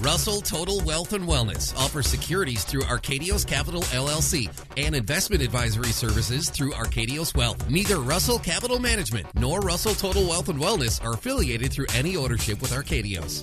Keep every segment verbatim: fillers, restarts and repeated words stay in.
Russell Total Wealth and Wellness offers securities through Arcadios Capital L L C and investment advisory services through Arcadios Wealth. Neither Russell Capital Management nor Russell Total Wealth and Wellness are affiliated through any ownership with Arcadios.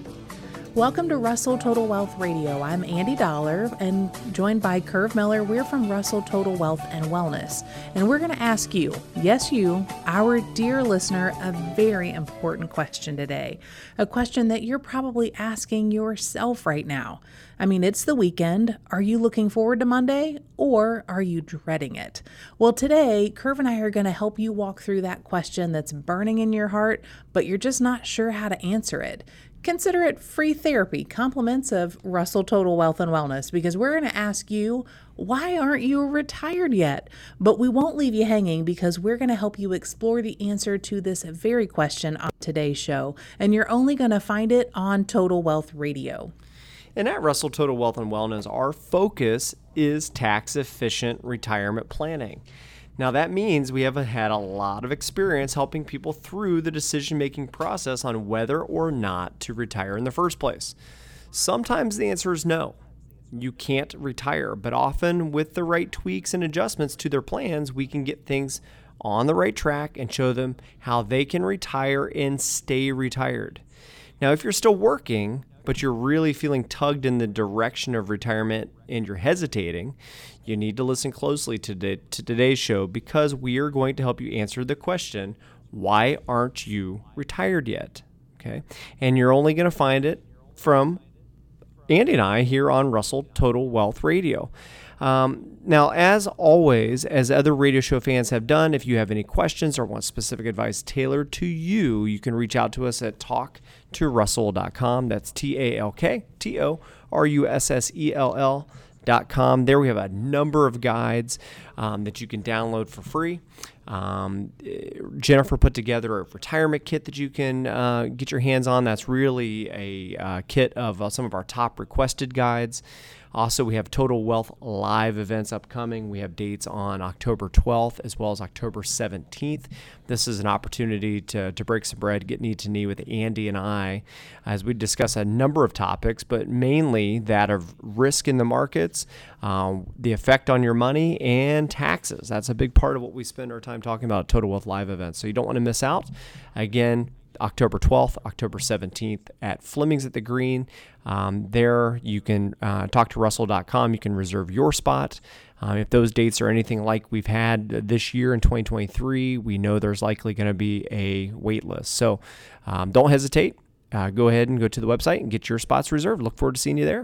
Welcome to Russell Total Wealth Radio. I'm Andy Dollar and joined by Curve Miller. We're from Russell Total Wealth and Wellness. And we're going to ask you, yes you, our dear listener, a very important question today. A question that you're probably asking yourself right now. I mean, it's the weekend. Are you looking forward to Monday or are you dreading it? Well, today, Curve and I are going to help you walk through that question that's burning in your heart, but you're just not sure how to answer it. Consider it free therapy, compliments of Russell Total Wealth and Wellness, because we're going to ask you, why aren't you retired yet? But we won't leave you hanging because we're going to help you explore the answer to this very question on today's show. And you're only going to find it on Total Wealth Radio. And at Russell Total Wealth and Wellness, our focus is tax-efficient retirement planning. Now, that means we have had a lot of experience helping people through the decision-making process on whether or not to retire in the first place. Sometimes the answer is no. You can't retire, but often with the right tweaks and adjustments to their plans, we can get things on the right track and show them how they can retire and stay retired. Now, if you're still working, but you're really feeling tugged in the direction of retirement and you're hesitating, you need to listen closely to, the, to today's show because we are going to help you answer the question, why aren't you retired yet? Okay, and you're only going to find it from Andy and I here on Russell Total Wealth Radio. Um, now, as always, as other radio show fans have done, if you have any questions or want specific advice tailored to you, you can reach out to us at talk to russell dot com. That's T A L K T O R U S S E L L dot com. There we have a number of guides um, that you can download for free. Um, Jennifer put together a retirement kit that you can uh, get your hands on. That's really a uh, kit of uh, some of our top requested guides. Also, we have Total Wealth Live events upcoming. We have dates on October twelfth as well as October seventeenth. This is an opportunity to, to break some bread, get knee to knee with Andy and I as we discuss a number of topics, but mainly that of risk in the markets, um, the effect on your money, and taxes. That's a big part of what we spend our time talking about at Total Wealth Live events. So you don't want to miss out. Again, October twelfth, October seventeenth at Fleming's at the Green. Um, there you can uh, talk to russell dot com. You can reserve your spot. Um, if those dates are anything like we've had this year in twenty twenty-three, we know there's likely going to be a wait list. So um, don't hesitate. Uh, go ahead and go to the website and get your spots reserved. Look forward to seeing you there.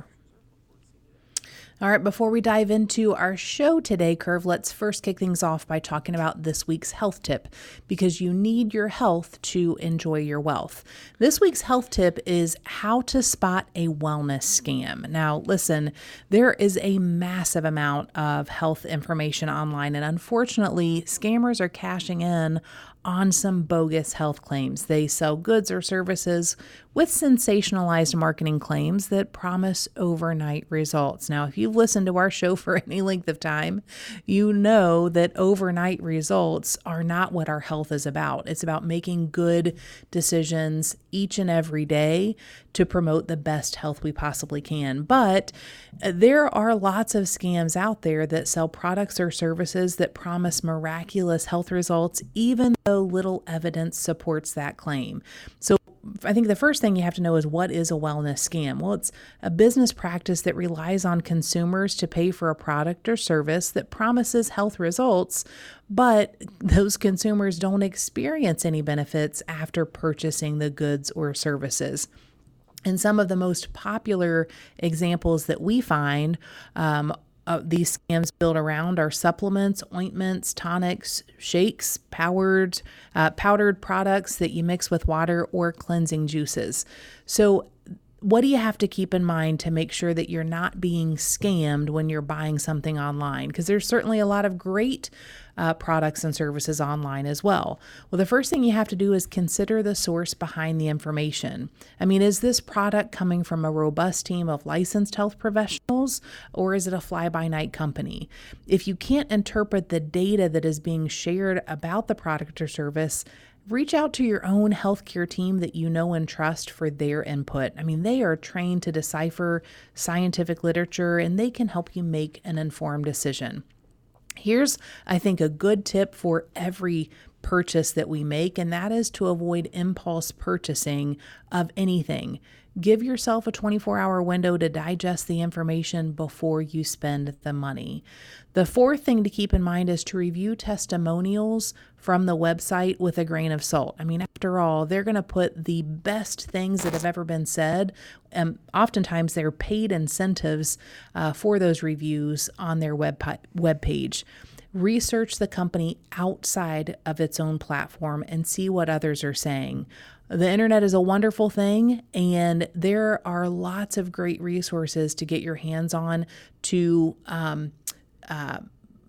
All right, before we dive into our show today, Curve, let's first kick things off by talking about this week's health tip, because you need your health to enjoy your wealth. This week's health tip is how to spot a wellness scam. Now, listen, there is a massive amount of health information online, and unfortunately, scammers are cashing in on some bogus health claims. They sell goods or services with sensationalized marketing claims that promise overnight results. Now, if you've listened to our show for any length of time, you know that overnight results are not what our health is about. It's about making good decisions each and every day to promote the best health we possibly can. But there are lots of scams out there that sell products or services that promise miraculous health results, even though little evidence supports that claim. So I think the first thing you have to know is, what is a wellness scam? Well, it's a business practice that relies on consumers to pay for a product or service that promises health results, but those consumers don't experience any benefits after purchasing the goods or services. And some of the most popular examples that we find um, Uh, these scams build around are supplements, ointments, tonics, shakes, powdered, uh, powdered products that you mix with water, or cleansing juices. So what do you have to keep in mind to make sure that you're not being scammed when you're buying something online? Because there's certainly a lot of great uh, products and services online as well. Well, the first thing you have to do is consider the source behind the information. I mean, is this product coming from a robust team of licensed health professionals, or is it a fly-by-night company? If you can't interpret the data that is being shared about the product or service, reach out to your own healthcare team that you know and trust for their input. I mean, they are trained to decipher scientific literature, and they can help you make an informed decision. Here's, I think, a good tip for every purchase that we make, and that is to avoid impulse purchasing of anything. Give yourself a twenty-four hour window to digest the information before you spend the money. The fourth thing to keep in mind is to review testimonials from the website with a grain of salt. I mean, after all, they're going to put the best things that have ever been said, and oftentimes they're paid incentives uh, for those reviews on their web web page. Research the company outside of its own platform and see what others are saying. The internet is a wonderful thing, and there are lots of great resources to get your hands on to um, uh,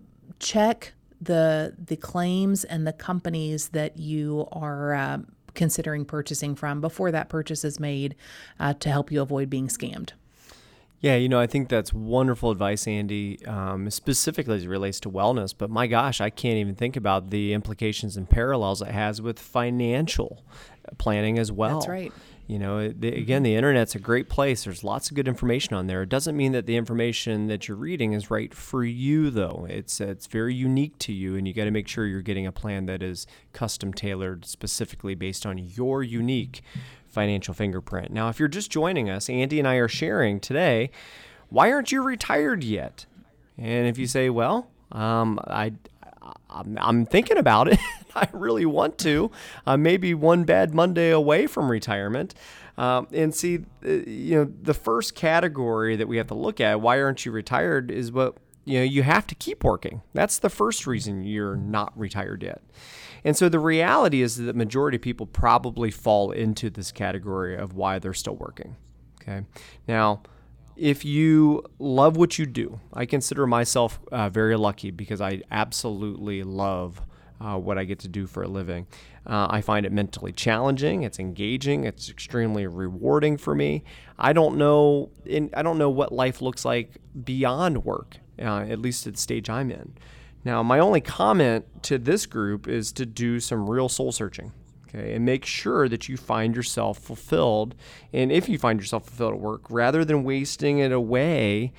check the the claims and the companies that you are uh, considering purchasing from before that purchase is made, uh, to help you avoid being scammed. Yeah, you know, I think that's wonderful advice, Andy, um, specifically as it relates to wellness. But my gosh, I can't even think about the implications and parallels it has with financial planning as well. That's right. You know, the, again, the internet's a great place. There's lots of good information on there. It doesn't mean that the information that you're reading is right for you, though. It's it's very unique to you, and you got to make sure you're getting a plan that is custom tailored specifically based on your unique financial fingerprint. Now, if you're just joining us, Andy and I are sharing today, why aren't you retired yet? And if you say, well, um, I, I'm, I'm thinking about it. I really want to. Uh, maybe one bad Monday away from retirement. Um, and see, uh, you know, the first category that we have to look at, why aren't you retired, is what, you know, you have to keep working. That's the first reason you're not retired yet. And so the reality is that the majority of people probably fall into this category of why they're still working. Okay. Now, if you love what you do, I consider myself uh, very lucky because I absolutely love uh, what I get to do for a living. Uh, I find it mentally challenging. It's engaging. It's extremely rewarding for me. I don't know. In, I don't know what life looks like beyond work, uh, at least at the stage I'm in. Now, my only comment to this group is to do some real soul searching, okay, and make sure that you find yourself fulfilled. And if you find yourself fulfilled at work, rather than wasting it away,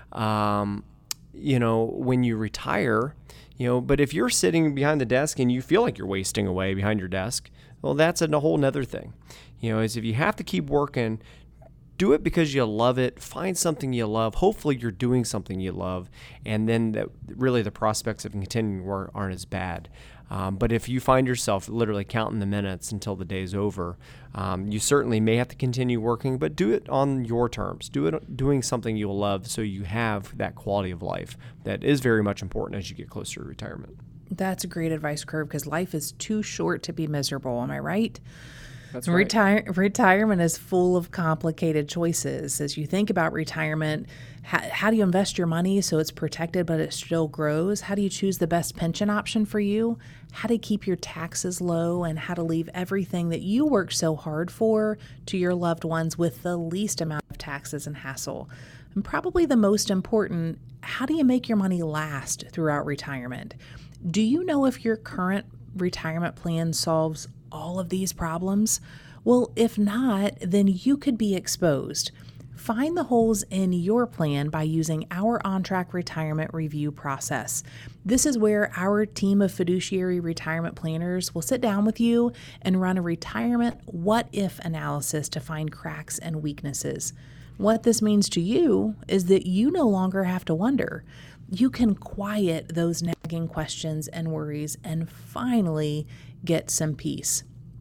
um, you know, when you retire, you know, but if you're sitting behind the desk and you feel like you're wasting away behind your desk, well, that's a whole nother thing. You know, is if you have to keep working, do it because you love it. Find something you love. Hopefully you're doing something you love. And then the, really the prospects of continuing work aren't as bad. Um, but if you find yourself literally counting the minutes until the day's over, um, you certainly may have to continue working, but do it on your terms. Do it doing something you'll love so you have that quality of life that is very much important as you get closer to retirement. That's a great advice, Curve, because life is too short to be miserable. Am I right? That's right. Retire- retirement is full of complicated choices. As you think about retirement, how, how do you invest your money so it's protected but it still grows? How do you choose the best pension option for you? How to keep your taxes low, and how to leave everything that you worked so hard for to your loved ones with the least amount of taxes and hassle. And probably the most important, how do you make your money last throughout retirement? Do you know if your current retirement plan solves all of these problems? Well, if not, then you could be exposed. Find the holes in your plan by using our on-track retirement review process. This is where our team of fiduciary retirement planners will sit down with you and run a retirement what-if analysis to find cracks and weaknesses. What this means to you is that you no longer have to wonder. You can quiet those nagging questions and worries and finally get some peace.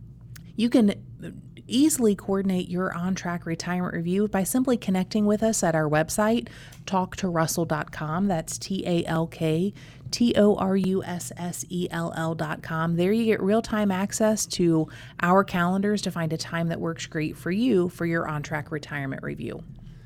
You can easily coordinate your on-track retirement review by simply connecting with us at our website, talk to russell dot com. That's T A L K T O R U S S E L L dot com. There you get real-time access to our calendars to find a time that works great for you for your on-track retirement review.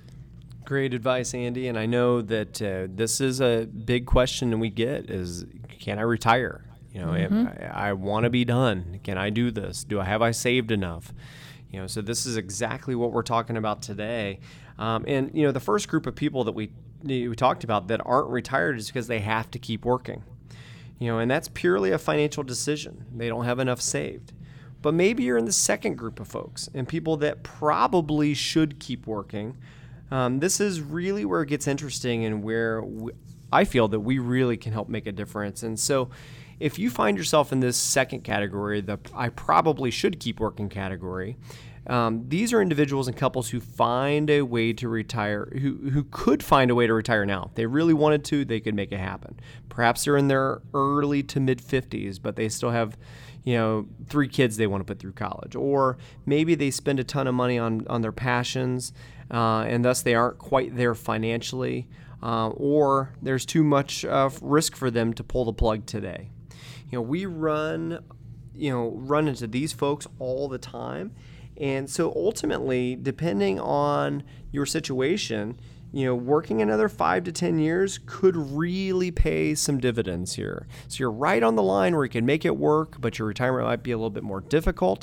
Great advice, Andy. And I know that uh, this is a big question we get is, can I retire? You know, mm-hmm. I, I want to be done. Can I do this? Do I have I saved enough? You know, so this is exactly what we're talking about today. Um, and, you know, the first group of people that we we talked about that aren't retired is because they have to keep working. You know, and that's purely a financial decision. They don't have enough saved. But maybe you're in the second group of folks and people that probably should keep working. Um, this is really where it gets interesting and where we, I feel that we really can help make a difference. And so if you find yourself in this second category, the I probably should keep working category, um, these are individuals and couples who find a way to retire, who, who could find a way to retire now. If they really wanted to, they could make it happen. Perhaps they're in their early to mid fifties, but they still have, you know, three kids they want to put through college. Or maybe they spend a ton of money on, on their passions, uh, and thus they aren't quite there financially, uh, or there's too much uh, risk for them to pull the plug today. You know, we run, you know, run into these folks all the time. And so ultimately, depending on your situation, you know, working another five to ten years could really pay some dividends here. So you're right on the line where you can make it work, but your retirement might be a little bit more difficult.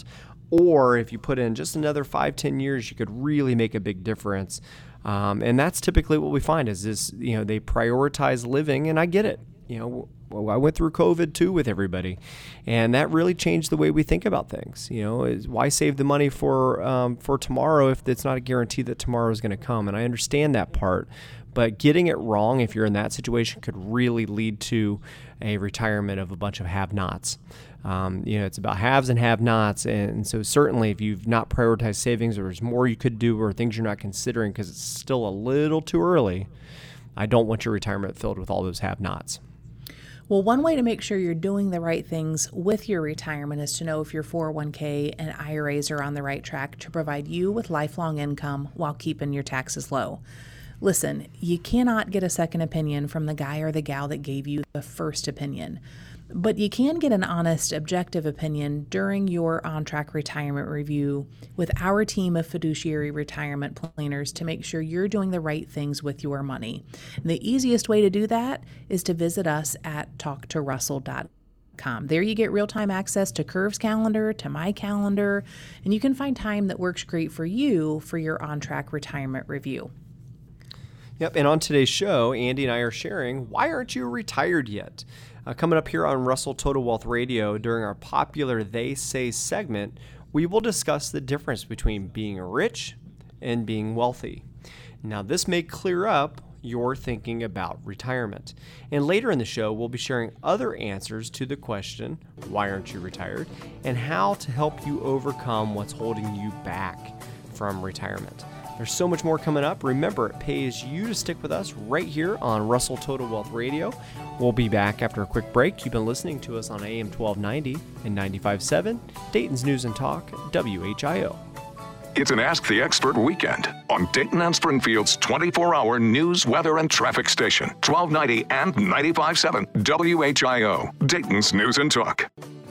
Or if you put in just another five, ten years, you could really make a big difference. Um, and that's typically what we find is this, you know, they prioritize living, and I get it. You know, well, I went through COVID too with everybody, and that really changed the way we think about things. You know, is why save the money for um, for tomorrow if it's not a guarantee that tomorrow is going to come? And I understand that part, but getting it wrong if you're in that situation could really lead to a retirement of a bunch of have-nots. Um, you know, it's about haves and have-nots, and so certainly if you've not prioritized savings or there's more you could do or things you're not considering because it's still a little too early, I don't want your retirement filled with all those have-nots. Well, one way to make sure you're doing the right things with your retirement is to know if your four oh one k and I R As are on the right track to provide you with lifelong income while keeping your taxes low. Listen, you cannot get a second opinion from the guy or the gal that gave you the first opinion, but you can get an honest, objective opinion during your on-track retirement review with our team of fiduciary retirement planners to make sure you're doing the right things with your money. And the easiest way to do that is to visit us at talk to russell dot com. There you get real-time access to Curve's calendar, to my calendar, and you can find time that works great for you for your on-track retirement review. Yep, and on today's show, Andy and I are sharing, why aren't you retired yet? Uh, coming up here on Russell Total Wealth Radio during our popular They Say segment, we will discuss the difference between being rich and being wealthy. Now, this may clear up your thinking about retirement. And later in the show, we'll be sharing other answers to the question, why aren't you retired? And how to help you overcome what's holding you back from retirement. There's so much more coming up. Remember, it pays you to stick with us right here on Russell Total Wealth Radio. We'll be back after a quick break. You've been listening to us on A M twelve ninety and ninety-five point seven, Dayton's News and Talk, W H I O. It's an Ask the Expert weekend on Dayton and Springfield's twenty-four hour news, weather, and traffic station, twelve ninety and ninety-five point seven, W H I O, Dayton's News and Talk.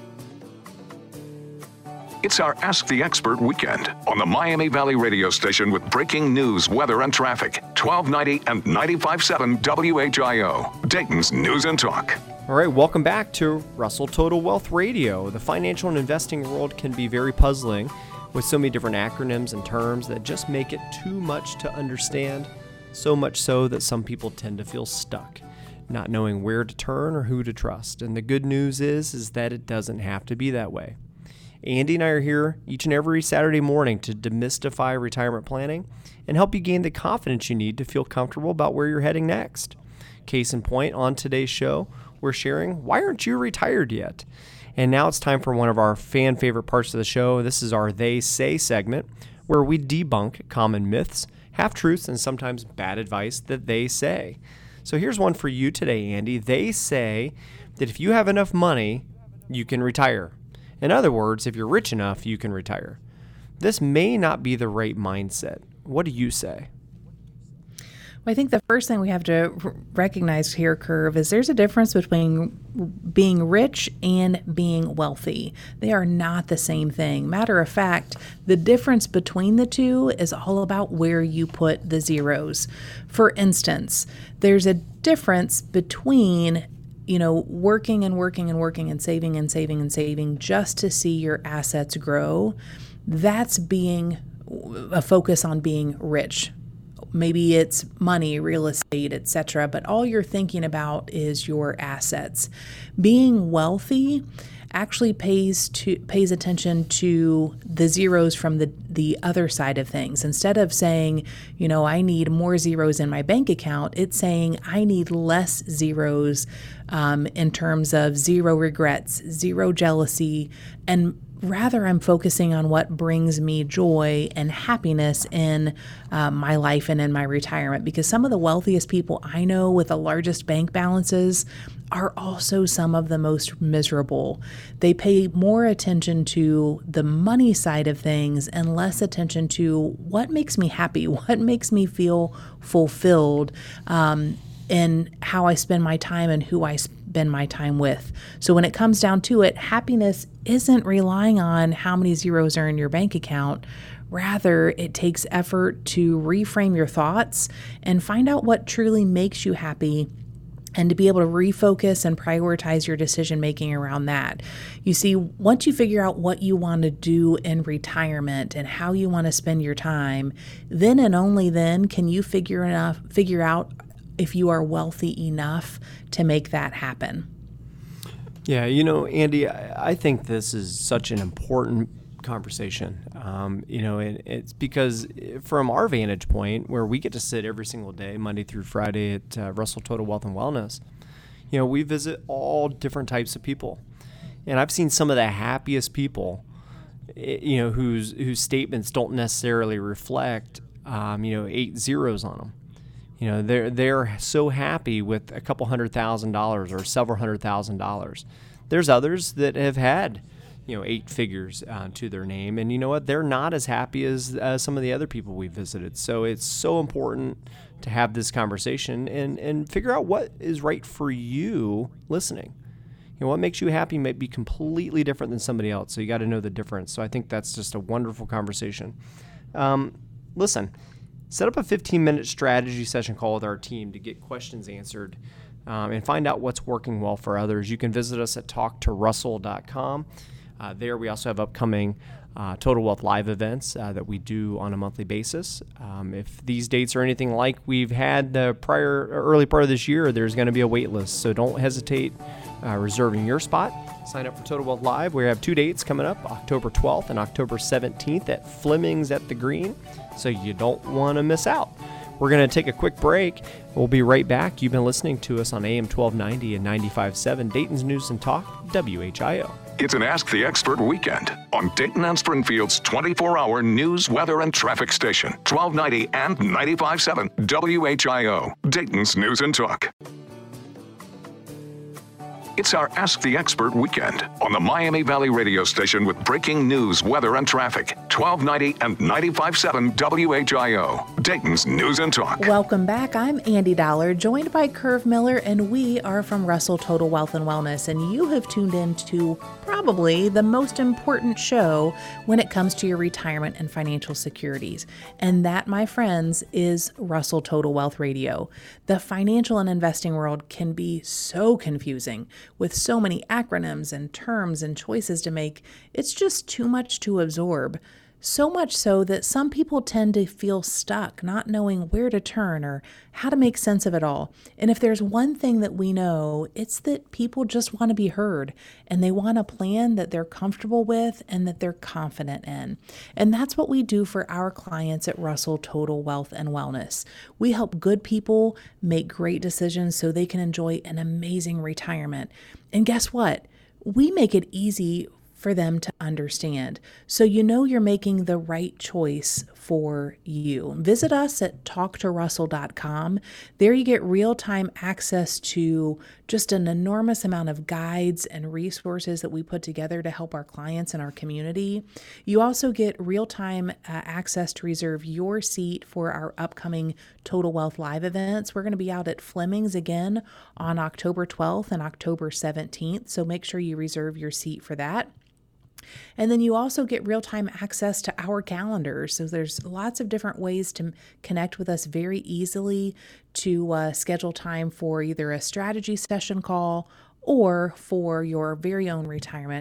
It's our Ask the Expert weekend on the Miami Valley radio station with breaking news, weather, and traffic. twelve ninety and ninety-five point seven W H I O, Dayton's News and Talk. All right, welcome back to Russell Total Wealth Radio. The financial and investing world can be very puzzling with so many different acronyms and terms that just make it too much to understand, so much so that some people tend to feel stuck, not knowing where to turn or who to trust. And the good news is, is that it doesn't have to be that way. Andy and I are here each and every Saturday morning to demystify retirement planning and help you gain the confidence you need to feel comfortable about where you're heading next. Case in point, on today's show, we're sharing, why aren't you retired yet? And now it's time for one of our fan favorite parts of the show. This is our They Say segment, where we debunk common myths, half-truths, and sometimes bad advice that they say. So here's one for you today, Andy. They say that if you have enough money, you can retire. In other words, if you're rich enough, you can retire. This may not be the right mindset. What do you say? Well, I think the first thing we have to recognize here, Curve, is there's a difference between being rich and being wealthy. They are not the same thing. Matter of fact, the difference between the two is all about where you put the zeros. For instance, there's a difference between you know, working and working and working and saving and saving and saving just to see your assets grow. That's being a focus on being rich. maybe it's money, real estate, et cetera, but all you're thinking about is your assets. Being wealthy actually pays to pays attention to the zeros from the the other side of things. Instead of saying, you know, I need more zeros in my bank account, it's saying I need less zeros um, in terms of zero regrets, zero jealousy, and rather I'm focusing on what brings me joy and happiness in uh, my life and in my retirement. Because some of the wealthiest people I know with the largest bank balances are also some of the most miserable. They pay more attention to the money side of things and less attention to what makes me happy, what makes me feel fulfilled, um, in how I spend my time and who I spend my time with. So when it comes down to it, happiness isn't relying on how many zeros are in your bank account. Rather, it takes effort to reframe your thoughts and find out what truly makes you happy, and to be able to refocus and prioritize your decision making around that. You see, once you figure out what you want to do in retirement and how you want to spend your time, then and only then can you figure enough figure out if you are wealthy enough to make that happen. Yeah, you know, Andy, I, I think this is such an important conversation. Um, you know, and it's because from our vantage point, where we get to sit every single day, Monday through Friday at uh, Russell Total Wealth and Wellness, you know, we visit all different types of people. And I've seen some of the happiest people, you know, whose whose statements don't necessarily reflect, um, you know, eight zeros on them. You know, they're they're so happy with a couple hundred thousand dollars or several hundred thousand dollars. There's others that have had, you know, eight figures uh, to their name, and you know what? They're not as happy as uh, some of the other people we visited. So it's so important to have this conversation and and figure out what is right for you listening. You know, what makes you happy might be completely different than somebody else. So you got to know the difference. So I think that's just a wonderful conversation. Um, listen. Set up a fifteen-minute strategy session call with our team to get questions answered um, and find out what's working well for others. You can visit us at talk to russell dot com. Uh, there we also have upcoming uh, Total Wealth Live events uh, that we do on a monthly basis. Um, if these dates are anything like we've had the prior early part of this year, there's going to be a wait list. So don't hesitate uh, reserving your spot. Sign up for Total Wealth Live. We have two dates coming up, October twelfth and October seventeenth at Fleming's at the Green. So you don't want to miss out. We're going to take a quick break. We'll be right back. You've been listening to us on A M twelve ninety and ninety-five point seven Dayton's News and Talk, W H I O. It's an Ask the Expert weekend on Dayton and Springfield's twenty-four hour news, weather, and traffic station, twelve ninety and ninety-five point seven W H I O, Dayton's News and Talk. It's our Ask the Expert weekend on the Miami Valley radio station with breaking news, weather, and traffic. twelve ninety and ninety-five point seven W H I O, Dayton's News and Talk. Welcome back. I'm Andy Dollar, joined by Curve Miller, and we are from Russell Total Wealth and Wellness. And you have tuned in to probably the most important show when it comes to your retirement and financial securities. And that, my friends, is Russell Total Wealth Radio. The financial and investing world can be so confusing with so many acronyms and terms and choices to make. It's just too much to absorb. So much so that some people tend to feel stuck, not knowing where to turn or how to make sense of it all. And if there's one thing that we know, it's that people just want to be heard, and they want a plan that they're comfortable with and that they're confident in. And that's what we do for our clients at Russell Total Wealth and Wellness. We help good people make great decisions so they can enjoy an amazing retirement. And guess what? We make it easy for them to understand, so you know you're making the right choice for you. Visit us at talk to russell dot com. There you get real-time access to just an enormous amount of guides and resources that we put together to help our clients and our community. You also get real-time uh, access to reserve your seat for our upcoming Total Wealth Live events. We're going to be out at Fleming's again on October twelfth and October seventeenth, so make sure you reserve your seat for that. And then you also get real-time access to our calendars. So there's lots of different ways to connect with us very easily, to uh, schedule time for either a strategy session call or for your very own retirement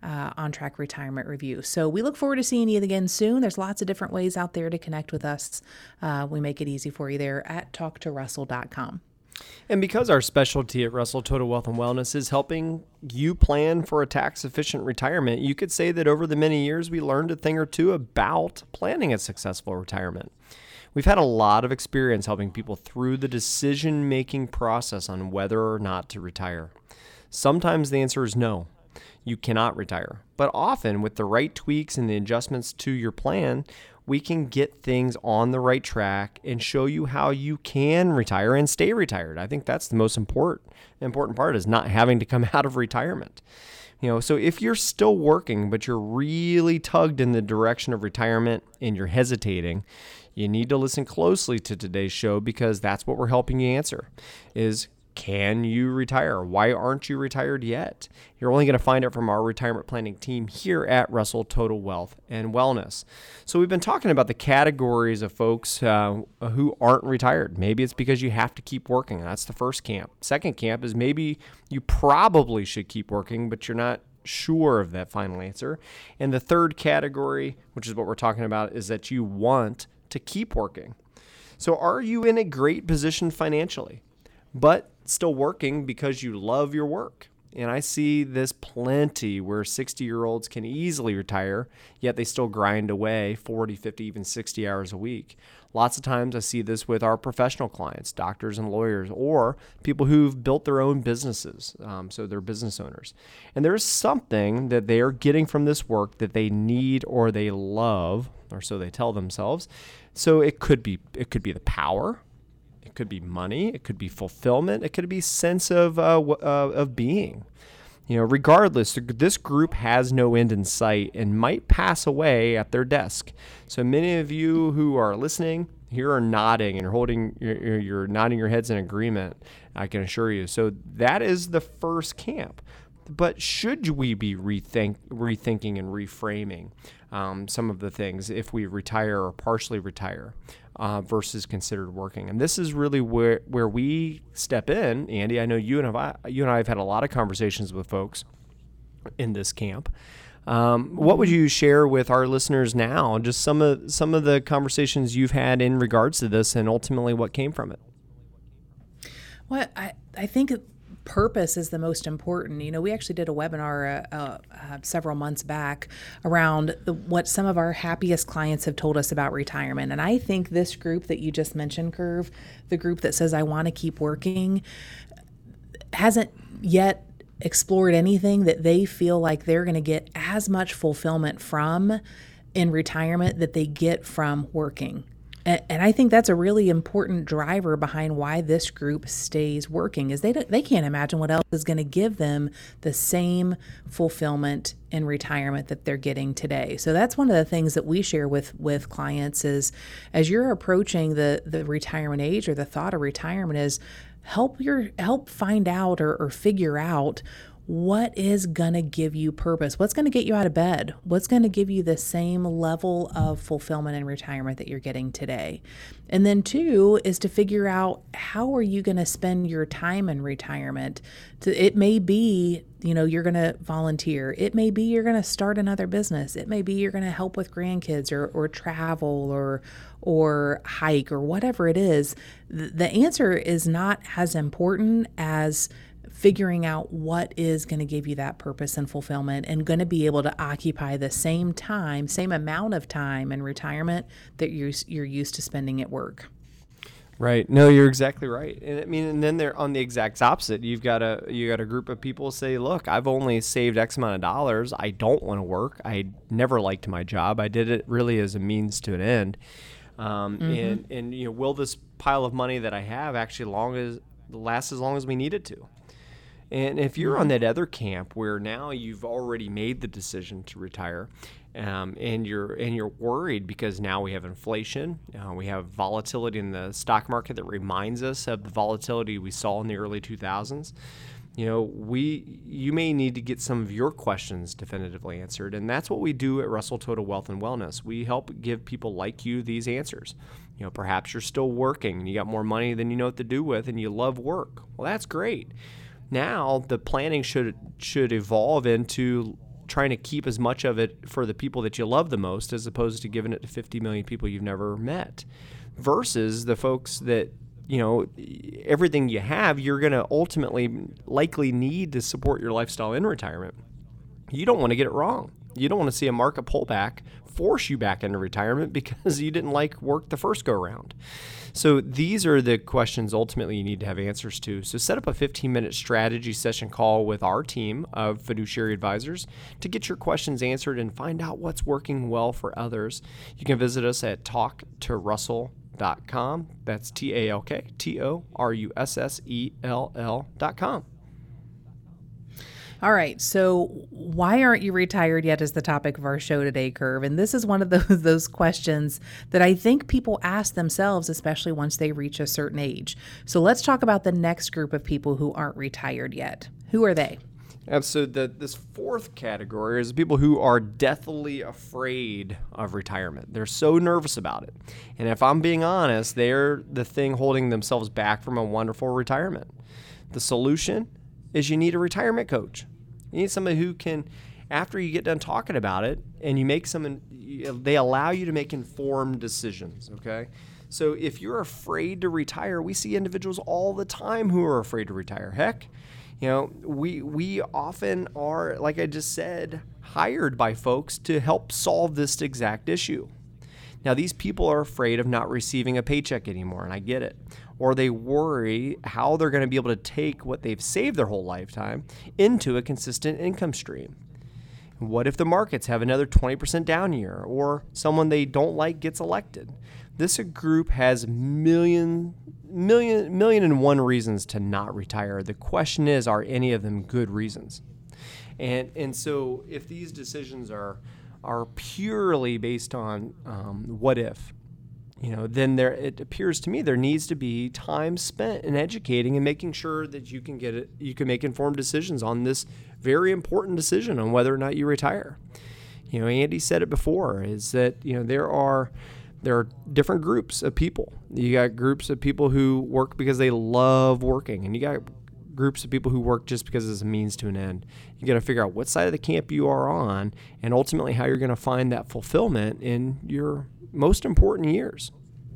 uh, On Track Retirement Review. So we look forward to seeing you again soon. There's lots of different ways out there to connect with us. Uh, we make it easy for you there at talk to russell dot com. And because our specialty at Russell Total Wealth and Wellness is helping you plan for a tax-efficient retirement, you could say that over the many years we learned a thing or two about planning a successful retirement. We've had a lot of experience helping people through the decision-making process on whether or not to retire. Sometimes the answer is no, you cannot retire. But often, with the right tweaks and the adjustments to your plan, we can get things on the right track and show you how you can retire and stay retired. I think that's the most important important part, is not having to come out of retirement. You know, so if you're still working, but you're really tugged in the direction of retirement and you're hesitating, you need to listen closely to today's show, because that's what we're helping you answer is, can you retire? Why aren't you retired yet? You're only going to find out from our retirement planning team here at Russell Total Wealth and Wellness. So we've been talking about the categories of folks uh, who aren't retired. Maybe it's because you have to keep working. That's the first camp. Second camp is maybe you probably should keep working, but you're not sure of that final answer. And the third category, which is what we're talking about, is that you want to keep working. So are you in a great position financially, but still working because you love your work? And I see this plenty where sixty-year-olds can easily retire, yet they still grind away forty, fifty, even sixty hours a week. Lots of times I see this with our professional clients, doctors and lawyers, or people who've built their own businesses, um, so they're business owners. And there's something that they are getting from this work that they need or they love, or so they tell themselves. So it could be it could be the power. It could be money. It could be fulfillment. It could be sense of uh, uh, of being. You know, regardless, this group has no end in sight and might pass away at their desk. So many of you who are listening here are nodding and you're holding, you're, you're nodding your heads in agreement, I can assure you. So that is the first camp. But should we be rethink, rethinking and reframing um, some of the things if we retire or partially retire uh, versus considered working? And this is really where where we step in, Andy. I know you and I, you and I have had a lot of conversations with folks in this camp. Um, what would you share with our listeners now? Just some of some of the conversations you've had in regards to this, and ultimately what came from it. Well, I I think. It, Purpose is the most important. You know, we actually did a webinar uh, uh, uh, several months back around the, what some of our happiest clients have told us about retirement. And I think this group that you just mentioned, Curve, the group that says, I want to keep working, hasn't yet explored anything that they feel like they're going to get as much fulfillment from in retirement that they get from working. And I think that's a really important driver behind why this group stays working, is they don't, they can't imagine what else is going to give them the same fulfillment in retirement that they're getting today. So that's one of the things that we share with with clients is, as you're approaching the the retirement age or the thought of retirement, is help your help find out or, or figure out what is going to give you purpose? What's going to get you out of bed? What's going to give you the same level of fulfillment in retirement that you're getting today? And then two is to figure out, how are you going to spend your time in retirement? It may be, you know, you're going to volunteer. It may be you're going to start another business. It may be you're going to help with grandkids or, or travel or or hike or whatever it is. The answer is not as important as figuring out what is going to give you that purpose and fulfillment and going to be able to occupy the same time, same amount of time in retirement that you're, you're used to spending at work. Right. No, you're exactly right. And I mean, and then they're on the exact opposite. You've got a you got a group of people say, look, I've only saved X amount of dollars. I don't want to work. I never liked my job. I did it really as a means to an end. Um, mm-hmm. And and you know, will this pile of money that I have actually long as last as long as we need it to? And if you're on that other camp where now you've already made the decision to retire, um, and you're and you're worried because now we have inflation, uh, we have volatility in the stock market that reminds us of the volatility we saw in the early two thousands. You know, we you may need to get some of your questions definitively answered, and that's what we do at Russell Total Wealth and Wellness. We help give people like you these answers. You know, perhaps you're still working and you got more money than you know what to do with, and you love work. Well, that's great. Now the planning should should evolve into trying to keep as much of it for the people that you love the most as opposed to giving it to fifty million people you've never met, versus the folks that, you know, everything you have, you're going to ultimately likely need to support your lifestyle in retirement. You don't want to get it wrong. You don't want to see a market pullback force you back into retirement because you didn't like work the first go round. So these are the questions ultimately you need to have answers to. So set up a fifteen minute strategy session call with our team of fiduciary advisors to get your questions answered and find out what's working well for others. You can visit us at talk to russell dot com. That's T A L K T O R U S S E L L dot com. All right, so why aren't you retired yet is the topic of our show today, Curve. And this is one of those those questions that I think people ask themselves, especially once they reach a certain age. So let's talk about the next group of people who aren't retired yet. Who are they? And so the, this fourth category is people who are deathly afraid of retirement. They're so nervous about it. And if I'm being honest, they're the thing holding themselves back from a wonderful retirement. The solution is you need a retirement coach. You need somebody who can, after you get done talking about it, and you make some, they allow you to make informed decisions, okay? So if you're afraid to retire, we see individuals all the time who are afraid to retire. Heck, you know, we we often are, like I just said, hired by folks to help solve this exact issue. Now, these people are afraid of not receiving a paycheck anymore, and I get it. Or they worry how they're going to be able to take what they've saved their whole lifetime into a consistent income stream. What if the markets have another twenty percent down year, or someone they don't like gets elected? This group has million, million, million and one reasons to not retire. The question is, are any of them good reasons? And and so if these decisions are are purely based on um, what if, you know, then there it appears to me there needs to be time spent in educating and making sure that you can get it, you can make informed decisions on this very important decision on whether or not you retire. You know, Andy said it before, is that, you know, there are there are different groups of people. You got groups of people who work because they love working, and you got groups of people who work just because it's a means to an end. You got to figure out what side of the camp you are on, and ultimately how you're going to find that fulfillment in your most important years.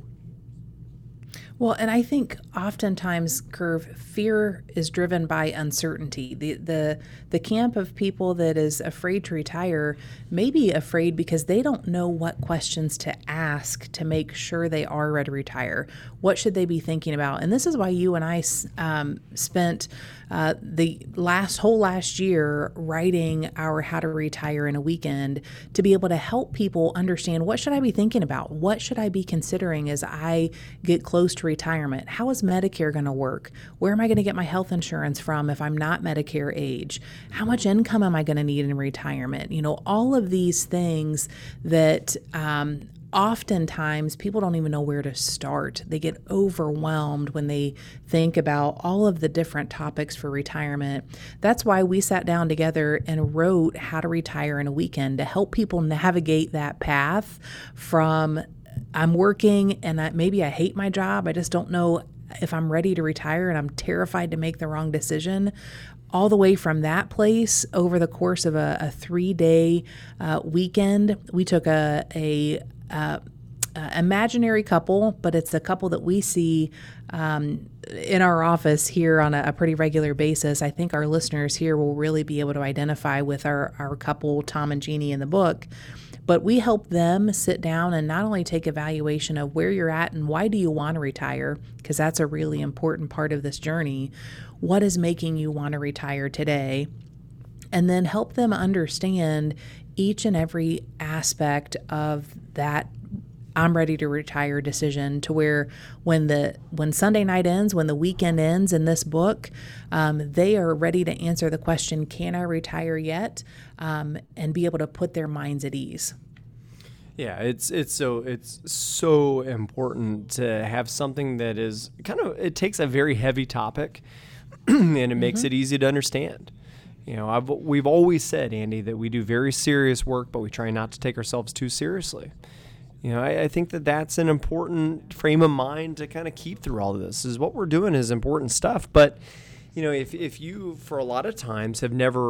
Well, and I think oftentimes, Curve, fear is driven by uncertainty. The the the camp of people that is afraid to retire may be afraid because they don't know what questions to ask to make sure they are ready to retire. What should they be thinking about? And this is why you and I um, spent uh, the last whole last year writing our How to Retire in a Weekend to be able to help people understand, what should I be thinking about? What should I be considering as I get close to retirement? How is Medicare going to work? Where am I going to get my health insurance from if I'm not Medicare age? How much income am I going to need in retirement? You know, all of these things that um, oftentimes people don't even know where to start. They get overwhelmed when they think about all of the different topics for retirement. That's why we sat down together and wrote How to Retire in a Weekend to help people navigate that path from I'm working and I, maybe I hate my job. I just don't know if I'm ready to retire and I'm terrified to make the wrong decision. All the way from that place over the course of a, a three-day uh, weekend, we took a, a, a, a imaginary couple, but it's a couple that we see um, in our office here on a, a pretty regular basis. I think our listeners here will really be able to identify with our, our couple, Tom and Jeannie, in the book. But we help them sit down and not only take evaluation of where you're at and why do you want to retire, because that's a really important part of this journey. What is making you want to retire today? And then help them understand each and every aspect of that I'm ready to retire decision, to where when the when Sunday night ends, when the weekend ends in this book, um, they are ready to answer the question, can I retire yet? Um, and be able to put their minds at ease. Yeah, it's it's so it's so important to have something that is kind of, it takes a very heavy topic and it mm-hmm. makes it easy to understand. You know, I've, we've always said, Andy, that we do very serious work, but we try not to take ourselves too seriously. You know, I, I think that that's an important frame of mind to kind of keep through all of this. Is what we're doing is important stuff. But, you know, if if you, for a lot of times, have never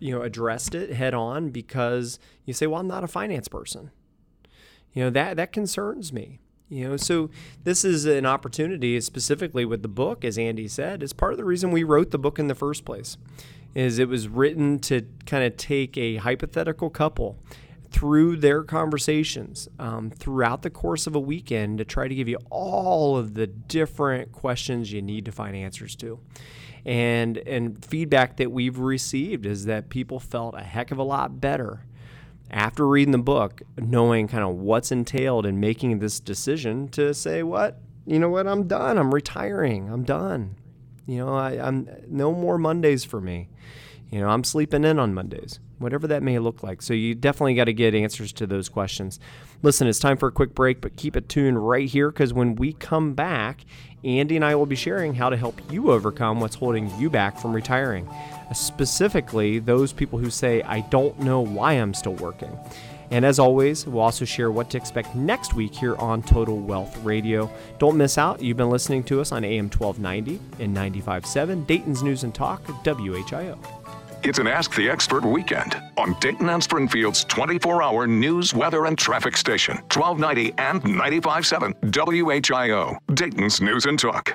you know, addressed it head on because you say, well, I'm not a finance person. You know, that, that concerns me. You know, so this is an opportunity specifically with the book, as Andy said, is part of the reason we wrote the book in the first place, is it was written to kind of take a hypothetical couple through their conversations um, throughout the course of a weekend to try to give you all of the different questions you need to find answers to. And and feedback that we've received is that people felt a heck of a lot better after reading the book, knowing kind of what's entailed in making this decision to say, what, you know what, I'm done. I'm retiring. I'm done. You know, I, I'm no more Mondays for me. You know, I'm sleeping in on Mondays, whatever that may look like. So you definitely got to get answers to those questions. Listen, it's time for a quick break, but keep it tuned right here because when we come back, Andy and I will be sharing how to help you overcome what's holding you back from retiring. Specifically, those people who say, I don't know why I'm still working. And as always, we'll also share what to expect next week here on Total Wealth Radio. Don't miss out. You've been listening to us on A M twelve ninety and ninety-five point seven, Dayton's News and Talk, W H I O. It's an Ask the Expert weekend on Dayton and Springfield's twenty-four hour news, weather, and traffic station, twelve ninety and ninety-five point seven W H I O, Dayton's News and Talk.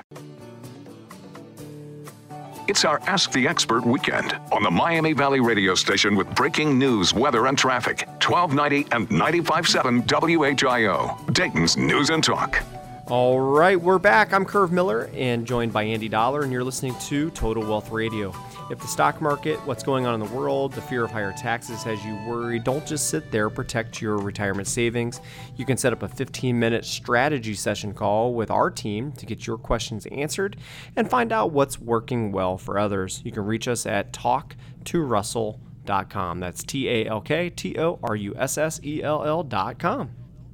It's our Ask the Expert weekend on the Miami Valley radio station with breaking news, weather, and traffic, twelve ninety and ninety-five point seven W H I O, Dayton's News and Talk. All right, we're back. I'm Curve Miller and joined by Andy Dollar, and you're listening to Total Wealth Radio. If the stock market, what's going on in the world, the fear of higher taxes has you worried, don't just sit there. Protect your retirement savings. You can set up a fifteen minute strategy session call with our team to get your questions answered and find out what's working well for others. You can reach us at talk to russell dot com. That's T A L K T O R U S S E L L dot com.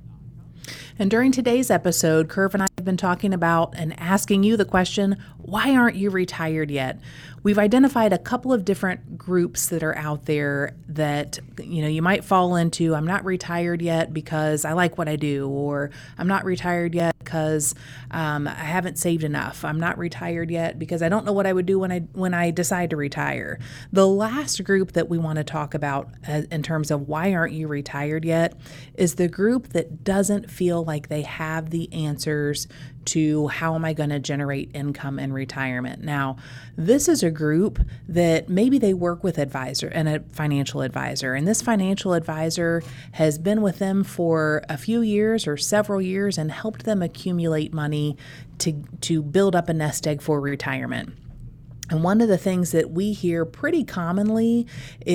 And during today's episode, Curve and I have been talking about and asking you the question, why aren't you retired yet? We've identified a couple of different groups that are out there that, you know, you might fall into. I'm not retired yet because I like what I do, or I'm not retired yet because um, I haven't saved enough. I'm not retired yet because I don't know what I would do when I when I decide to retire. The last group that we want to talk about uh, in terms of why aren't you retired yet is the group that doesn't feel like they have the answers to how am I going to generate income in retirement. Now, this is a group that maybe they work with advisor and a financial advisor, and this financial advisor has been with them for a few years or several years and helped them accumulate money to to build up a nest egg for retirement. And one of the things that we hear pretty commonly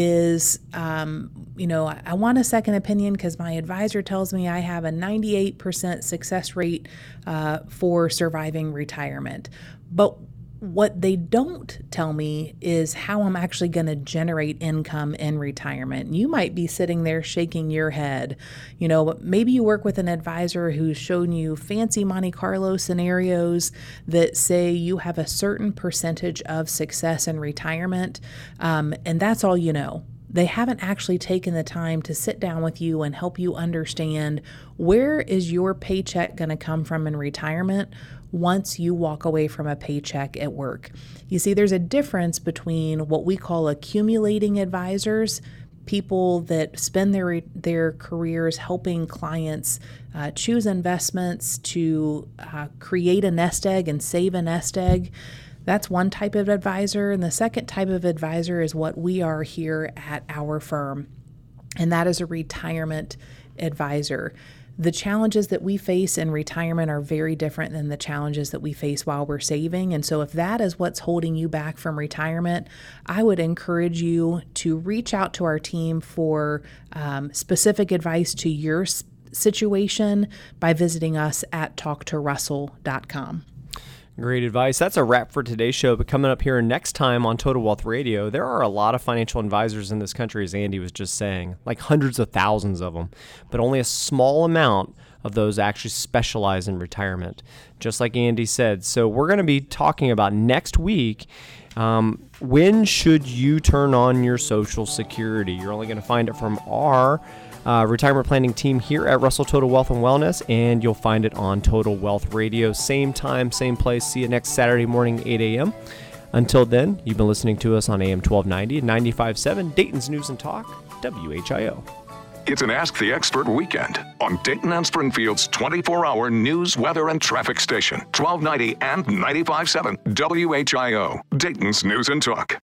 is, um, you know, I, I want a second opinion because my advisor tells me I have a ninety-eight percent success rate uh, for surviving retirement. But what they don't tell me is how I'm actually going to generate income in retirement. You might be sitting there shaking your head. You know, maybe you work with an advisor who's shown you fancy Monte Carlo scenarios that say you have a certain percentage of success in retirement, um, and that's all you know. They haven't actually taken the time to sit down with you and help you understand where is your paycheck going to come from in retirement once you walk away from a paycheck at work. You see, there's a difference between what we call accumulating advisors, people that spend their their careers helping clients uh, choose investments to uh, create a nest egg and save a nest egg. That's one type of advisor. And the second type of advisor is what we are here at our firm, and that is a retirement advisor. The challenges that we face in retirement are very different than the challenges that we face while we're saving. And so if that is what's holding you back from retirement, I would encourage you to reach out to our team for um, specific advice to your situation by visiting us at talk to russell dot com. Great advice. That's a wrap for today's show. But coming up here next time on Total Wealth Radio, there are a lot of financial advisors in this country, as Andy was just saying, like hundreds of thousands of them, but only a small amount of those actually specialize in retirement, just like Andy said. So we're going to be talking about next week, um, when should you turn on your Social Security? You're only going to find it from our Uh, retirement planning team here at Russell Total Wealth and Wellness, and you'll find it on Total Wealth Radio. Same time, same place. See you next Saturday morning, eight a.m. Until then, you've been listening to us on A M twelve ninety and ninety-five point seven Dayton's News and Talk, W H I O. It's an Ask the Expert weekend on Dayton and Springfield's twenty-four hour news, weather, and traffic station, twelve ninety and ninety-five point seven W H I O, Dayton's News and Talk.